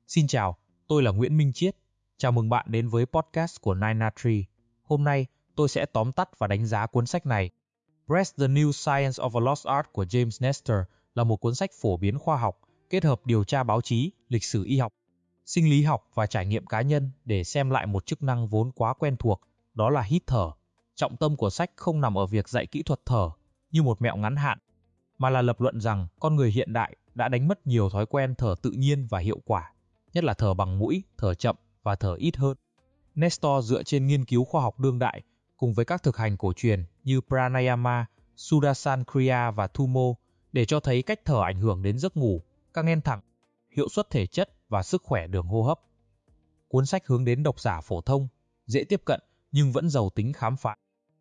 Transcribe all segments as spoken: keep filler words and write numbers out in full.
Xin chào, tôi là Nguyễn Minh Chiết. Chào mừng bạn đến với podcast của Nine na Tree. Hôm nay, tôi sẽ tóm tắt và đánh giá cuốn sách này. Breast: The New Science of a Lost Art của James Nestor là một cuốn sách phổ biến khoa học, kết hợp điều tra báo chí, lịch sử y học, sinh lý học và trải nghiệm cá nhân để xem lại một chức năng vốn quá quen thuộc, đó là hít thở. Trọng tâm của sách không nằm ở việc dạy kỹ thuật thở như một mẹo ngắn hạn, mà là lập luận rằng con người hiện đại đã đánh mất nhiều thói quen thở tự nhiên và hiệu quả, nhất là thở bằng mũi, thở chậm và thở ít hơn. Nestor dựa trên nghiên cứu khoa học đương đại cùng với các thực hành cổ truyền như Pranayama, Sudarshan Kriya và Tumo để cho thấy cách thở ảnh hưởng đến giấc ngủ, các nén thẳng, hiệu suất thể chất và sức khỏe đường hô hấp. Cuốn sách hướng đến độc giả phổ thông, dễ tiếp cận nhưng vẫn giàu tính khám phá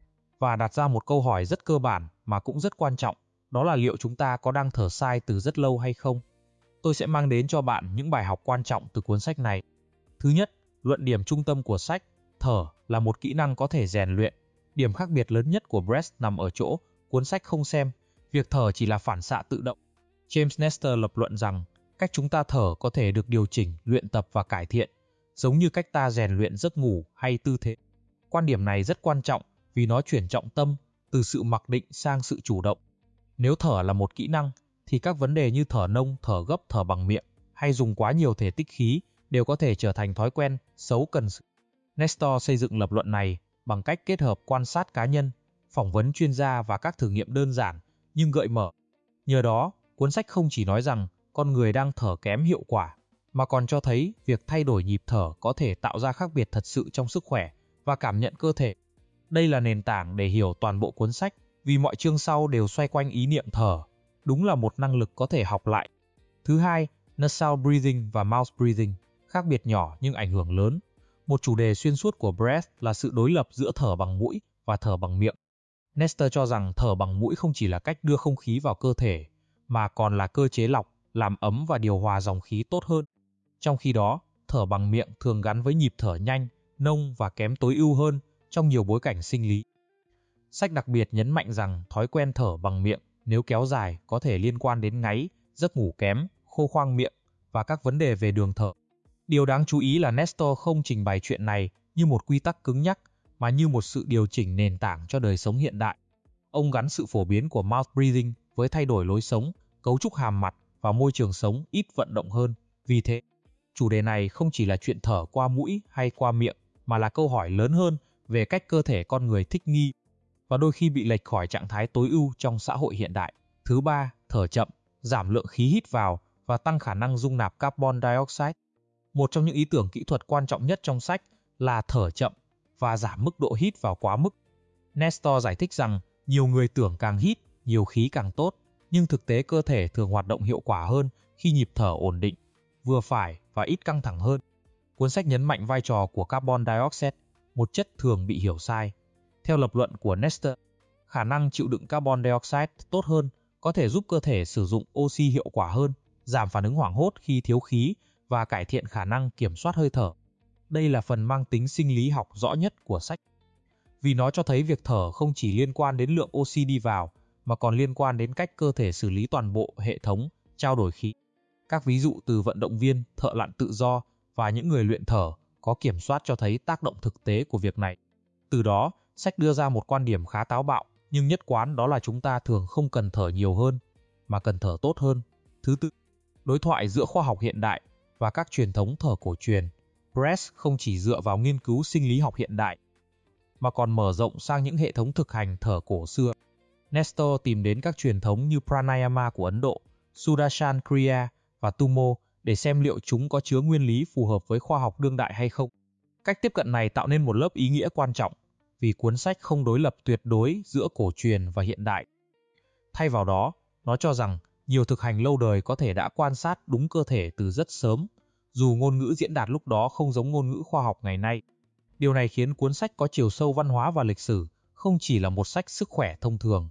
và đặt ra một câu hỏi rất cơ bản mà cũng rất quan trọng, đó là liệu chúng ta có đang thở sai từ rất lâu hay không? Tôi sẽ mang đến cho bạn những bài học quan trọng từ cuốn sách này. Thứ nhất, luận điểm trung tâm của sách, thở là một kỹ năng có thể rèn luyện. Điểm khác biệt lớn nhất của Breast nằm ở chỗ, cuốn sách không xem, việc thở chỉ là phản xạ tự động. James Nestor lập luận rằng, cách chúng ta thở có thể được điều chỉnh, luyện tập và cải thiện, giống như cách ta rèn luyện giấc ngủ hay tư thế. Quan điểm này rất quan trọng vì nó chuyển trọng tâm từ sự mặc định sang sự chủ động. Nếu thở là một kỹ năng, thì các vấn đề như thở nông, thở gấp, thở bằng miệng hay dùng quá nhiều thể tích khí đều có thể trở thành thói quen xấu cần sự. Nestor xây dựng lập luận này bằng cách kết hợp quan sát cá nhân, phỏng vấn chuyên gia và các thử nghiệm đơn giản nhưng gợi mở. Nhờ đó, cuốn sách không chỉ nói rằng con người đang thở kém hiệu quả, mà còn cho thấy việc thay đổi nhịp thở có thể tạo ra khác biệt thật sự trong sức khỏe và cảm nhận cơ thể. Đây là nền tảng để hiểu toàn bộ cuốn sách, vì mọi chương sau đều xoay quanh ý niệm thở. Đúng là một năng lực có thể học lại. Thứ hai, nasal breathing và mouth breathing, khác biệt nhỏ nhưng ảnh hưởng lớn. Một chủ đề xuyên suốt của Breast là sự đối lập giữa thở bằng mũi và thở bằng miệng. Nestor cho rằng thở bằng mũi không chỉ là cách đưa không khí vào cơ thể, mà còn là cơ chế lọc, làm ấm và điều hòa dòng khí tốt hơn. Trong khi đó, thở bằng miệng thường gắn với nhịp thở nhanh, nông và kém tối ưu hơn trong nhiều bối cảnh sinh lý. Sách đặc biệt nhấn mạnh rằng thói quen thở bằng miệng nếu kéo dài có thể liên quan đến ngáy, giấc ngủ kém, khô khoang miệng và các vấn đề về đường thở. Điều đáng chú ý là Nestor không trình bày chuyện này như một quy tắc cứng nhắc, mà như một sự điều chỉnh nền tảng cho đời sống hiện đại. Ông gắn sự phổ biến của mouth breathing với thay đổi lối sống, cấu trúc hàm mặt và môi trường sống ít vận động hơn. Vì thế, chủ đề này không chỉ là chuyện thở qua mũi hay qua miệng, mà là câu hỏi lớn hơn về cách cơ thể con người thích nghi và đôi khi bị lệch khỏi trạng thái tối ưu trong xã hội hiện đại. Thứ ba, thở chậm, giảm lượng khí hít vào và tăng khả năng dung nạp carbon dioxide. Một trong những ý tưởng kỹ thuật quan trọng nhất trong sách là thở chậm và giảm mức độ hít vào quá mức. Nestor giải thích rằng nhiều người tưởng càng hít, nhiều khí càng tốt, nhưng thực tế cơ thể thường hoạt động hiệu quả hơn khi nhịp thở ổn định, vừa phải và ít căng thẳng hơn. Cuốn sách nhấn mạnh vai trò của carbon dioxide, một chất thường bị hiểu sai. Theo lập luận của Nestor, khả năng chịu đựng carbon dioxide tốt hơn có thể giúp cơ thể sử dụng oxy hiệu quả hơn, giảm phản ứng hoảng hốt khi thiếu khí và cải thiện khả năng kiểm soát hơi thở. Đây là phần mang tính sinh lý học rõ nhất của sách, vì nó cho thấy việc thở không chỉ liên quan đến lượng oxy đi vào, mà còn liên quan đến cách cơ thể xử lý toàn bộ hệ thống trao đổi khí. Các ví dụ từ vận động viên, thợ lặn tự do và những người luyện thở có kiểm soát cho thấy tác động thực tế của việc này. Từ đó, sách đưa ra một quan điểm khá táo bạo nhưng nhất quán, đó là chúng ta thường không cần thở nhiều hơn, mà cần thở tốt hơn. Thứ tư, đối thoại giữa khoa học hiện đại và các truyền thống thở cổ truyền. Breast không chỉ dựa vào nghiên cứu sinh lý học hiện đại, mà còn mở rộng sang những hệ thống thực hành thở cổ xưa. Nestor tìm đến các truyền thống như Pranayama của Ấn Độ, Sudarshan Kriya và Tumo để xem liệu chúng có chứa nguyên lý phù hợp với khoa học đương đại hay không. Cách tiếp cận này tạo nên một lớp ý nghĩa quan trọng, vì cuốn sách không đối lập tuyệt đối giữa cổ truyền và hiện đại. Thay vào đó, nó cho rằng nhiều thực hành lâu đời có thể đã quan sát đúng cơ thể từ rất sớm, dù ngôn ngữ diễn đạt lúc đó không giống ngôn ngữ khoa học ngày nay. Điều này khiến cuốn sách có chiều sâu văn hóa và lịch sử, không chỉ là một sách sức khỏe thông thường.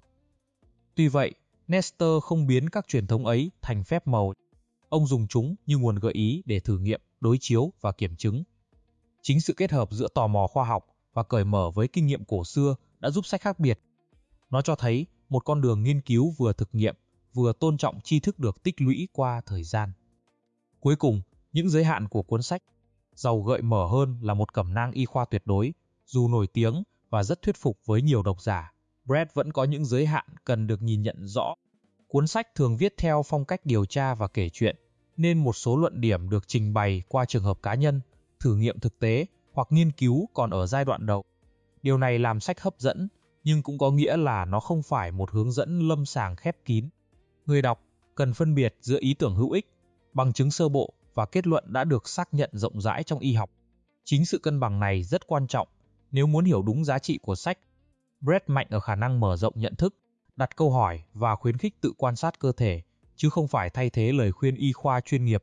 Tuy vậy, Nestor không biến các truyền thống ấy thành phép màu. Ông dùng chúng như nguồn gợi ý để thử nghiệm, đối chiếu và kiểm chứng. Chính sự kết hợp giữa tò mò khoa học và cởi mở với kinh nghiệm cổ xưa đã giúp sách khác biệt. Nó cho thấy một con đường nghiên cứu vừa thực nghiệm, vừa tôn trọng tri thức được tích lũy qua thời gian. Cuối cùng, Những giới hạn của cuốn sách giàu gợi mở hơn là một cẩm nang y khoa tuyệt đối, dù nổi tiếng và rất thuyết phục với nhiều độc giả. Brett vẫn có những giới hạn cần được nhìn nhận rõ. Cuốn sách thường viết theo phong cách điều tra và kể chuyện, nên một số luận điểm được trình bày qua trường hợp cá nhân, thử nghiệm thực tế hoặc nghiên cứu còn ở giai đoạn đầu. Điều này làm sách hấp dẫn, nhưng cũng có nghĩa là nó không phải một hướng dẫn lâm sàng khép kín. Người đọc cần phân biệt giữa ý tưởng hữu ích, bằng chứng sơ bộ và kết luận đã được xác nhận rộng rãi trong y học. Chính sự cân bằng này rất quan trọng nếu muốn hiểu đúng giá trị của sách. Brett mạnh ở khả năng mở rộng nhận thức, đặt câu hỏi và khuyến khích tự quan sát cơ thể, chứ không phải thay thế lời khuyên y khoa chuyên nghiệp.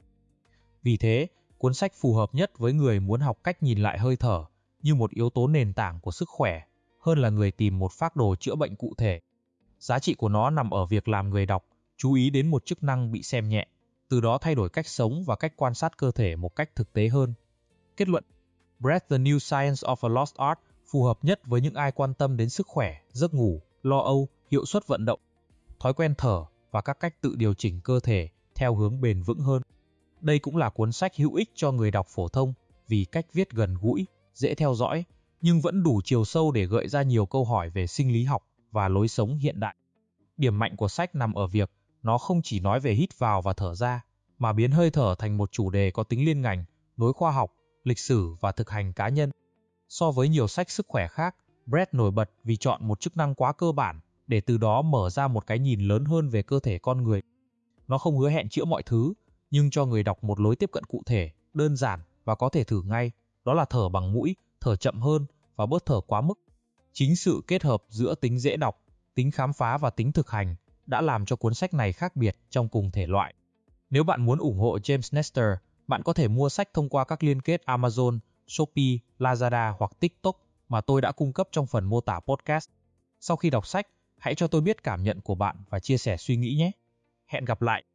Vì thế, cuốn sách phù hợp nhất với người muốn học cách nhìn lại hơi thở như một yếu tố nền tảng của sức khỏe, hơn là người tìm một phác đồ chữa bệnh cụ thể. Giá trị của nó nằm ở việc làm người đọc chú ý đến một chức năng bị xem nhẹ, từ đó thay đổi cách sống và cách quan sát cơ thể một cách thực tế hơn. Kết luận: Brett The New Science of a Lost Art phù hợp nhất với những ai quan tâm đến sức khỏe, giấc ngủ, lo âu, hiệu suất vận động, thói quen thở và các cách tự điều chỉnh cơ thể theo hướng bền vững hơn. Đây cũng là cuốn sách hữu ích cho người đọc phổ thông vì cách viết gần gũi, dễ theo dõi, nhưng vẫn đủ chiều sâu để gợi ra nhiều câu hỏi về sinh lý học và lối sống hiện đại. Điểm mạnh của sách nằm ở việc nó không chỉ nói về hít vào và thở ra, mà biến hơi thở thành một chủ đề có tính liên ngành, nối khoa học, lịch sử và thực hành cá nhân. So với nhiều sách sức khỏe khác, Brett nổi bật vì chọn một chức năng quá cơ bản để từ đó mở ra một cái nhìn lớn hơn về cơ thể con người. Nó không hứa hẹn chữa mọi thứ, nhưng cho người đọc một lối tiếp cận cụ thể, đơn giản và có thể thử ngay, đó là thở bằng mũi, thở chậm hơn và bớt thở quá mức. Chính sự kết hợp giữa tính dễ đọc, tính khám phá và tính thực hành đã làm cho cuốn sách này khác biệt trong cùng thể loại. Nếu bạn muốn ủng hộ James Nestor, bạn có thể mua sách thông qua các liên kết Amazon, Shopee, Lazada hoặc TikTok mà tôi đã cung cấp trong phần mô tả podcast. Sau khi đọc sách, hãy cho tôi biết cảm nhận của bạn và chia sẻ suy nghĩ nhé. Hẹn gặp lại!